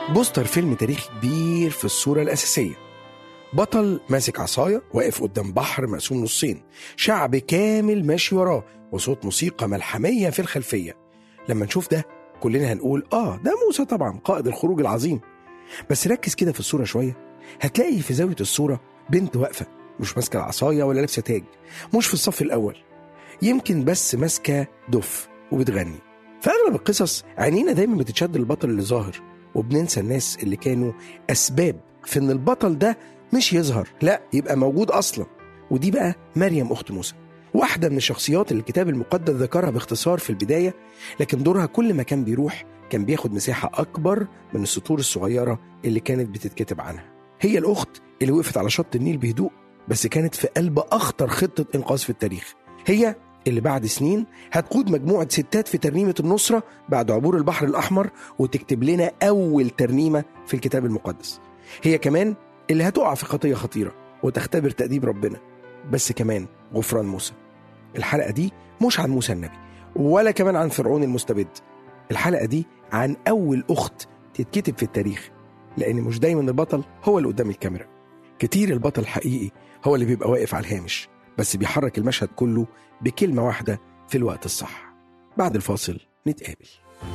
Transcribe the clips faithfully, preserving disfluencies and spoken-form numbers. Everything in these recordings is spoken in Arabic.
بوستر فيلم تاريخي كبير في الصورة الأساسية، بطل ماسك عصاية واقف قدام بحر مقسوم نصين، شعب كامل ماشي وراه، وصوت موسيقى ملحمية في الخلفية. لما نشوف ده كلنا هنقول آه ده موسى طبعا، قائد الخروج العظيم. بس ركز كده في الصورة شوية، هتلاقي في زاوية الصورة بنت واقفة، مش ماسكة العصاية ولا لابسة تاج، مش في الصف الأول، يمكن بس ماسكة دف وبتغني. في أغلب القصص عينينا دايما بتتشد للبطل اللي ظاهر، وبننسى الناس اللي كانوا أسباب في إن البطل ده مش يظهر، لا يبقى موجود أصلا. ودي بقى مريم أخت موسى، واحدة من الشخصيات اللي الكتاب المقدس ذكرها باختصار في البداية، لكن دورها كل ما كان بيروح كان بياخد مساحة أكبر من السطور الصغيرة اللي كانت بتتكتب عنها. هي الأخت اللي وقفت على شط النيل بهدوء، بس كانت في قلب أخطر خطة إنقاذ في التاريخ. هي اللي بعد سنين هتقود مجموعة ستات في ترنيمة النصرة بعد عبور البحر الأحمر، وتكتب لنا أول ترنيمة في الكتاب المقدس. هي كمان اللي هتقع في خطية خطيرة وتختبر تأديب ربنا، بس كمان غفران موسى. الحلقة دي مش عن موسى النبي، ولا كمان عن فرعون المستبد. الحلقة دي عن أول أخت تتكتب في التاريخ، لأن مش دايما البطل هو اللي قدام الكاميرا. كتير البطل الحقيقي هو اللي بيبقى واقف على الهامش، بس بيحرك المشهد كله بكلمة واحدة في الوقت الصح. بعد الفاصل نتقابل.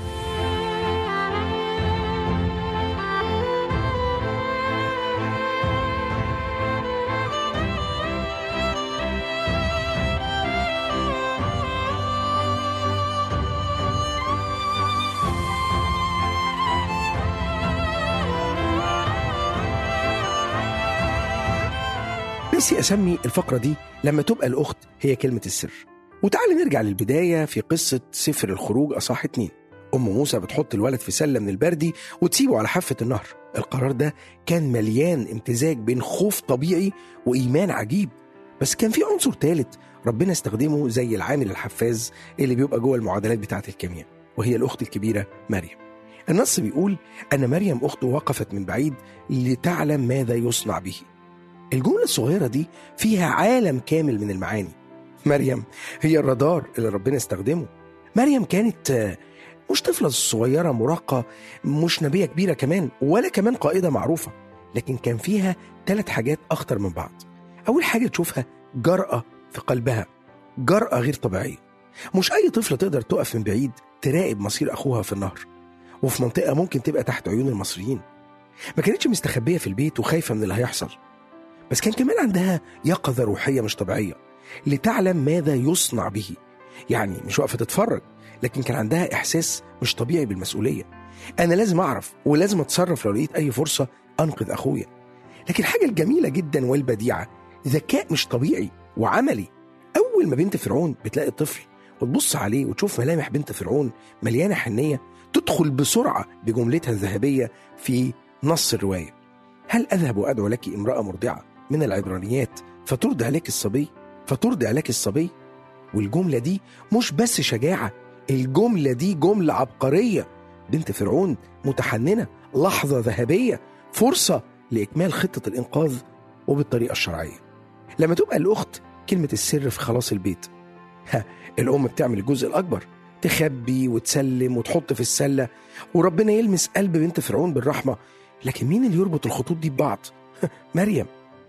نفسي أسمي الفقرة دي لما تبقى الأخت هي كلمة السر. وتعالي نرجع للبداية في قصة سفر الخروج أصحاح اتنين. أم موسى بتحط الولد في سلة من البردي وتسيبه على حافة النهر. القرار ده كان مليان امتزاج بين خوف طبيعي وإيمان عجيب، بس كان في عنصر ثالث ربنا استخدمه زي العامل الحفاز اللي بيبقى جوه المعادلات بتاعة الكيمياء، وهي الأخت الكبيرة مريم. النص بيقول أن مريم أخته وقفت من بعيد لتعلم ماذا يصنع به. الجملة الصغيرة دي فيها عالم كامل من المعاني. مريم هي الرادار اللي ربنا استخدمه. مريم كانت مش طفلة صغيرة مراهقة، مش نبية كبيرة كمان، ولا كمان قائدة معروفة، لكن كان فيها ثلاث حاجات أخطر من بعض. أول حاجة تشوفها جرأة في قلبها، جرأة غير طبيعية. مش أي طفلة تقدر تقف من بعيد تراقب مصير أخوها في النهر، وفي منطقة ممكن تبقى تحت عيون المصريين. ما كانتش مستخبية في البيت وخايفة من اللي هيحصل، بس كان كمان عندها يقظة روحية مش طبيعية لتعلم ماذا يصنع به. يعني مش واقفة تتفرج، لكن كان عندها إحساس مش طبيعي بالمسؤولية. أنا لازم أعرف ولازم أتصرف لو لقيت أي فرصة أنقذ أخويا. لكن الحاجة الجميلة جدا والبديعة ذكاء مش طبيعي وعملي. أول ما بنت فرعون بتلاقي الطفل وتبص عليه وتشوف ملامح بنت فرعون مليانة حنية، تدخل بسرعة بجملتها الذهبية في نص الرواية: هل أذهب وأدعو لك امرأة مرضعة من العبرانيات فترضع عليك الصبي فترضع عليك الصبي. والجملة دي مش بس شجاعة، الجملة دي جملة عبقرية. بنت فرعون متحننة، لحظة ذهبية، فرصة لإكمال خطة الإنقاذ وبالطريقة الشرعية. لما تبقى الأخت كلمة السر في خلاص البيت، ها الأم بتعمل الجزء الأكبر، تخبي وتسلم وتحط في السلة، وربنا يلمس قلب بنت فرعون بالرحمة. لكن مين اللي يربط الخطوط دي ببعض؟ مريم.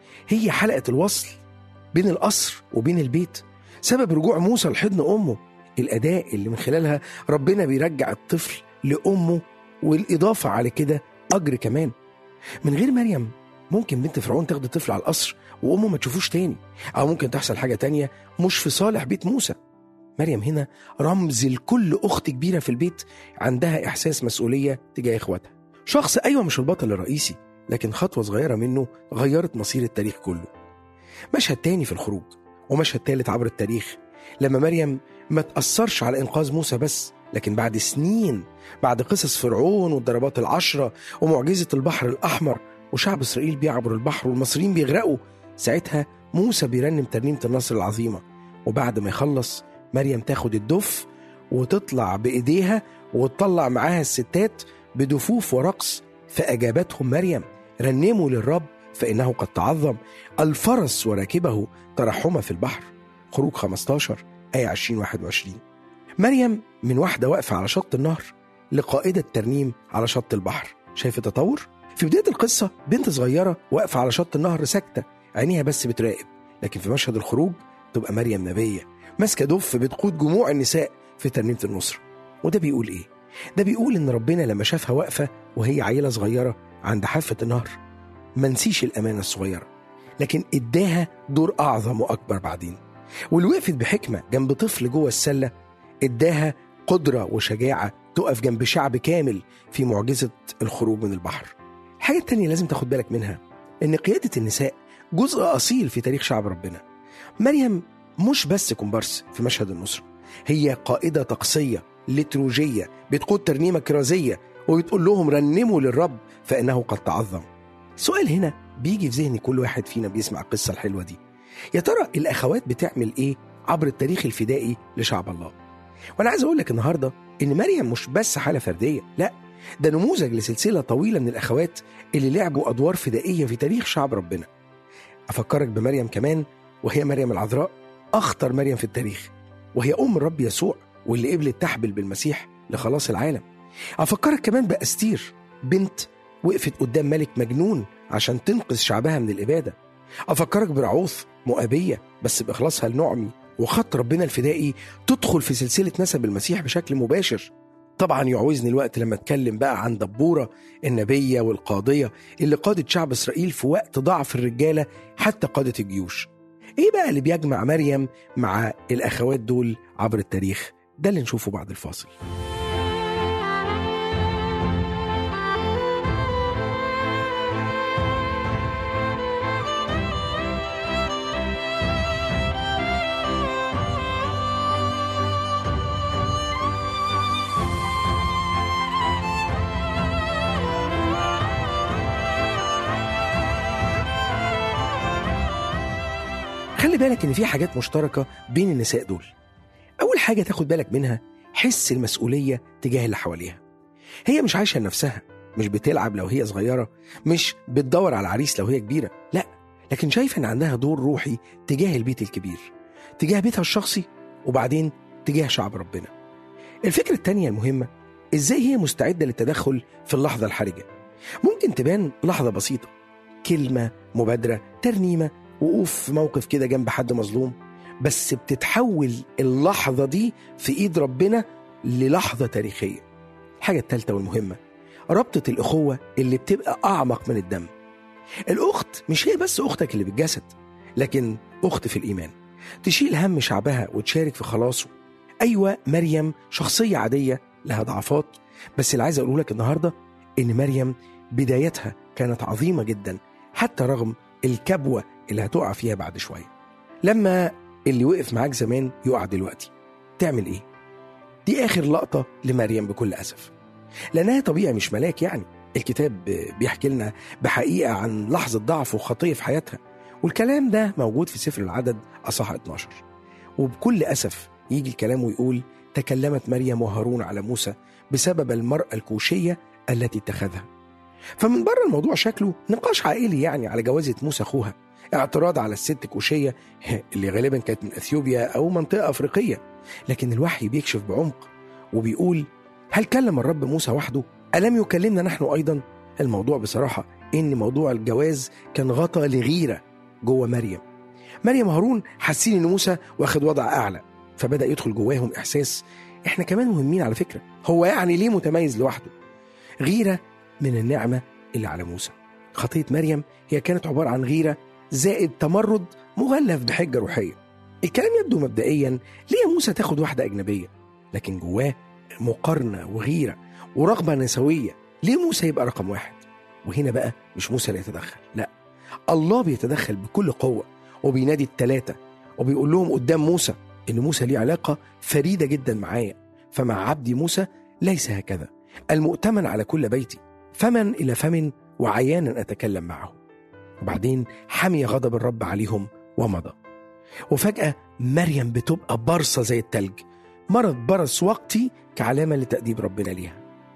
هي حلقة الوصل بين القصر وبين البيت، سبب رجوع موسى لحضن أمه، الأداة اللي من خلالها ربنا بيرجع الطفل لأمه، والإضافة على كده أجر كمان. من غير مريم ممكن بنت فرعون تاخد الطفل على القصر وأمه ما تشوفوش تاني، أو ممكن تحصل حاجة تانية مش في صالح بيت موسى. مريم هنا رمز لكل أخت كبيرة في البيت عندها إحساس مسؤولية تجاه إخواتها. شخص أيوة مش البطل الرئيسي، لكن خطوة صغيرة منه غيرت مصير التاريخ كله. مشهد تاني في الخروج، ومشهد تالت عبر التاريخ، لما مريم ما تأثرش على إنقاذ موسى بس، لكن بعد سنين، بعد قصص فرعون والضربات العشرة ومعجزة البحر الأحمر وشعب إسرائيل بيعبر البحر والمصريين بيغرقوا، ساعتها موسى بيرنم ترنيمة النصر العظيمة. وبعد ما يخلص مريم تاخد الدف وتطلع بإيديها وتطلع معاها الستات بدفوف ورقص، فأجابتهم مريم: رنموا للرب فإنه قد تعظم، الفرس وراكبه ترحم في البحر. خروج خمستاشر آية عشرين واحد وعشرين. مريم من واحدة واقفة على شط النهر لقائدة ترنيم على شط البحر. شايف التطور؟ في بداية القصة بنت صغيرة واقفة على شط النهر ساكتة، عينيها بس بتراقب. لكن في مشهد الخروج تبقى مريم نبية ماسكة دف بتقود جموع النساء في ترنيمة النصرة. وده بيقول إيه؟ ده بيقول إن ربنا لما شافها واقفة وهي عيلة صغيرة عند حافة النهر ما نسيش الأمانة الصغيرة، لكن إداها دور أعظم وأكبر بعدين. واللي وقفت بحكمة جنب طفل جوه السلة إداها قدرة وشجاعة تقف جنب شعب كامل في معجزة الخروج من البحر. الحاجة التانية لازم تاخد بالك منها إن قيادة النساء جزء أصيل في تاريخ شعب ربنا. مريم مش بس كومبارس في مشهد النصرة، هي قائدة طقسية لتروجية بتقود ترنيمة كرازية وبتقول لهم رنموا للرب فإنه قد تعظم. السؤال هنا بيجي في ذهن كل واحد فينا بيسمع القصة الحلوة دي، يا ترى الأخوات بتعمل إيه عبر التاريخ الفدائي لشعب الله؟ وأنا عايز أقول لك النهاردة إن مريم مش بس حالة فردية، لا، ده نموذج لسلسلة طويلة من الأخوات اللي لعبوا أدوار فدائية في تاريخ شعب ربنا. أفكرك بمريم كمان، وهي مريم العذراء، أخطر مريم في التاريخ، وهي أم الرب يسوع واللي قبلت تحبل بالمسيح لخلاص العالم. أفكرك كمان بأستير، بنت وقفت قدام ملك مجنون عشان تنقذ شعبها من الإبادة. أفكرك برعوث مؤابية بس بإخلاصها لنعمي وخط ربنا الفدائي تدخل في سلسلة نسب المسيح بشكل مباشر. طبعا يعوزني الوقت لما اتكلم بقى عن دبورة النبية والقاضية اللي قادت شعب إسرائيل في وقت ضعف الرجالة حتى قادت الجيوش. ايه بقى اللي بيجمع مريم مع الأخوات دول عبر التاريخ؟ ده اللي نشوفه بعد الفاصل. خلي بالك إن في حاجات مشتركة بين النساء دول. أول حاجة تاخد بالك منها حس المسؤولية تجاه اللي حواليها. هي مش عايشة لنفسها، مش بتلعب لو هي صغيرة، مش بتدور على عريس لو هي كبيرة، لا، لكن شايفة إن عندها دور روحي تجاه البيت الكبير، تجاه بيتها الشخصي، وبعدين تجاه شعب ربنا. الفكرة التانية المهمة إزاي هي مستعدة للتدخل في اللحظة الحرجة. ممكن تبان لحظة بسيطة، كلمة، مبادرة، ترنيمة، وقوف في موقف كده جنب حد مظلوم، بس بتتحول اللحظة دي في إيد ربنا للحظة تاريخية. الحاجة الثالثة والمهمة ربطة الأخوة اللي بتبقى أعمق من الدم. الأخت مش هي بس أختك اللي بالجسد، لكن أخت في الإيمان تشيل هم شعبها وتشارك في خلاصه. أيوة، مريم شخصية عادية لها ضعفات، بس اللي عايز أقوله لك النهاردة إن مريم بدايتها كانت عظيمة جدا حتى رغم الكبوة اللي هتقع فيها بعد شوية. لما اللي وقف معاك زمان يقع دلوقتي تعمل إيه؟ دي آخر لقطة لمريم بكل أسف، لأنها طبيعي مش ملاك. يعني الكتاب بيحكي لنا بحقيقة عن لحظة ضعف وخطية في حياتها، والكلام ده موجود في سفر العدد أصحاح اتناشر. وبكل أسف يجي الكلام ويقول تكلمت مريم وهارون على موسى بسبب المرأة الكوشية التي اتخذها. فمن بره الموضوع شكله نقاش عائلي يعني على جوازة موسى أخوها، اعتراض على الست كوشية اللي غالبا كانت من أثيوبيا أو منطقة أفريقية. لكن الوحي بيكشف بعمق وبيقول هل كلم الرب موسى وحده؟ ألم يكلمنا نحن أيضا؟ الموضوع بصراحة إن موضوع الجواز كان غطى لغيرة جوه مريم. مريم وهارون حاسين إن موسى واخد وضع أعلى، فبدأ يدخل جواهم إحساس إحنا كمان مهمين على فكرة، هو يعني ليه متميز لوحده؟ غيرة من النعمة اللي على موسى. خطية مريم هي كانت عبارة عن غيرة زائد تمرد مغلف بحجة روحية. الكلام يبدو مبدئيا ليه موسى تاخد واحدة أجنبية، لكن جواه مقارنة وغيرة ورغبة نسوية. ليه موسى يبقى رقم واحد؟ وهنا بقى مش موسى اللي يتدخل، لا، الله بيتدخل بكل قوة وبينادي التلاتة وبيقول لهم قدام موسى إن موسى ليه علاقة فريدة جدا معايا، فمع عبدي موسى ليس هكذا، المؤتمن على كل بيتي، فمن إلى فم وعيانا أتكلم معه. وبعدين حمي غضب الرب عليهم ومضى. وفجأة مريم بتبقى برصة زي التلج، مرض برص وقتي كعلامة لتأديب ربنا ليها.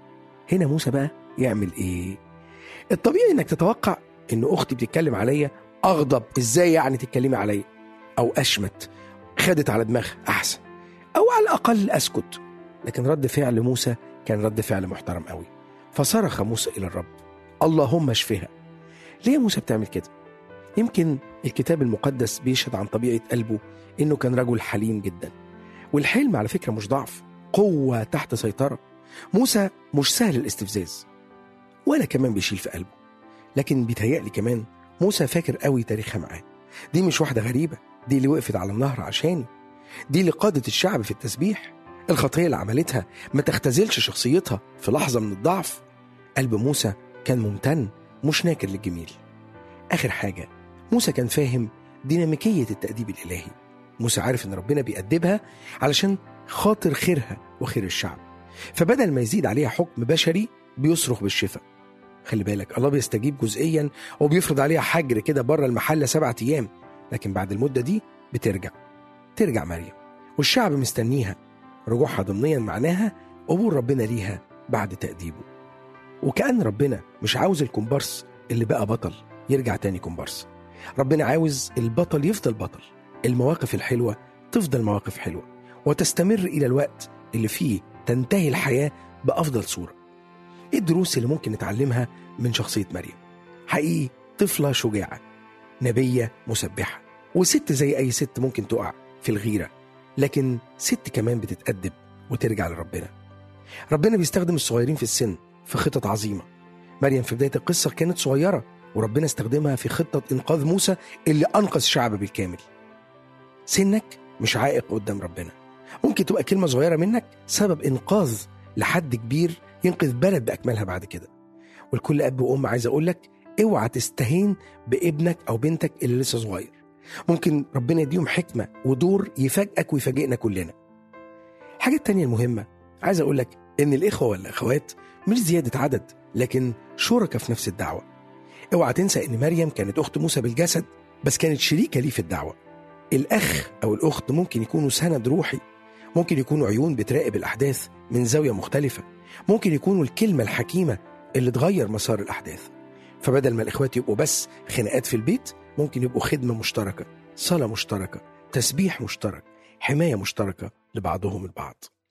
هنا موسى بقى يعمل إيه؟ الطبيعي إنك تتوقع إن أختي بتتكلم عليا أغضب، إزاي يعني تتكلمي عليا؟ أو أشمت، خدت على دماغها أحسن، أو على الأقل أسكت. لكن رد فعل موسى كان رد فعل محترم قوي، فصرخ موسى إلى الرب: اللهم اشفها. ليه موسى بتعمل كده؟ يمكن الكتاب المقدس بيشهد عن طبيعة قلبه إنه كان رجل حليم جدا، والحلم على فكرة مش ضعف، قوة تحت سيطرة. موسى مش سهل الاستفزاز ولا كمان بيشيل في قلبه، لكن بيتهيألي كمان موسى فاكر قوي تاريخها معاه. دي مش واحدة غريبة، دي اللي وقفت على النهر عشاني، دي اللي قادت الشعب في التسبيح. الخطية اللي عملتها ما تختزلش شخصيتها في لحظة من الضعف. قلب موسى كان ممتن مش ناكر للجميل. آخر حاجة، موسى كان فاهم ديناميكية التأديب الإلهي. موسى عارف إن ربنا بيأدبها علشان خاطر خيرها وخير الشعب، فبدل ما يزيد عليها حكم بشري بيصرخ بالشفاء. خلي بالك، الله بيستجيب جزئيا وبيفرض عليها حجر كده بره المحلة سبعة أيام، لكن بعد المدة دي بترجع ترجع مريم والشعب مستنيها. رجوعها ضمنيا معناها قبول ربنا ليها بعد تأديبه. وكأن ربنا مش عاوز الكومبارس اللي بقى بطل يرجع تاني كومبارس. ربنا عاوز البطل يفضل بطل، المواقف الحلوة تفضل مواقف حلوة وتستمر إلى الوقت اللي فيه تنتهي الحياة بأفضل صورة. إيه الدروس اللي ممكن نتعلمها من شخصية مريم؟ حقيقي طفلة شجاعة، نبية مسبحة، وست زي أي ست ممكن تقع في الغيرة، لكن ست كمان بتتأدب وترجع لربنا. ربنا بيستخدم الصغيرين في السن في خطط عظيمة. مريم في بداية القصة كانت صغيرة وربنا استخدمها في خطة إنقاذ موسى اللي أنقذ شعب بالكامل. سنك مش عائق قدام ربنا، ممكن تبقى كلمة صغيرة منك سبب إنقاذ لحد كبير ينقذ بلد بأكملها بعد كده. والكل أب وأم عايز أقولك اوعى تستهين بابنك أو بنتك اللي لسه صغير. ممكن ربنا يديهم حكمة ودور يفاجئك ويفاجئنا كلنا. الحاجة التانية المهمة عايز أقولك إن الإخوة والأخوات مش زيادة عدد، لكن شركة في نفس الدعوة. اوعى تنسى إن مريم كانت أخت موسى بالجسد، بس كانت شريكة ليه في الدعوة. الأخ أو الأخت ممكن يكونوا سند روحي، ممكن يكونوا عيون بتراقب الأحداث من زاوية مختلفة، ممكن يكونوا الكلمة الحكيمة اللي تغير مسار الأحداث. فبدل ما الإخوات يبقوا بس خناقات في البيت، ممكن يبقوا خدمة مشتركة، صلاة مشتركة، تسبيح مشترك، حماية مشتركة لبعضهم البعض.